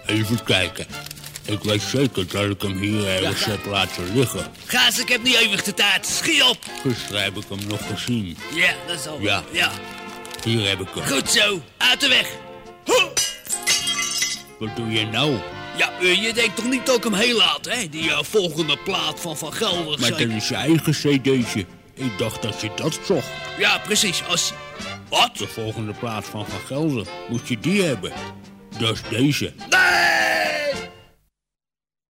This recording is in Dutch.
Even kijken. Ik weet zeker dat ik hem hier ergens heb laten liggen. Gaas, ik heb niet eeuwig de tijd. Schiet op. Gisteren heb ik hem nog gezien. Ja, dat is al. Ja. Hier heb ik hem. Goed zo. Uit de weg. Wat doe je nou? Ja, je denkt toch niet dat ik hem heel laat, hè? Die volgende plaat van Van Gelder. Maar dat is je eigen cd'tje. Ik dacht dat je dat zocht. Ja, precies. Wat? De volgende plaat van Gelder. Moet je die hebben? Dat is deze. Nee!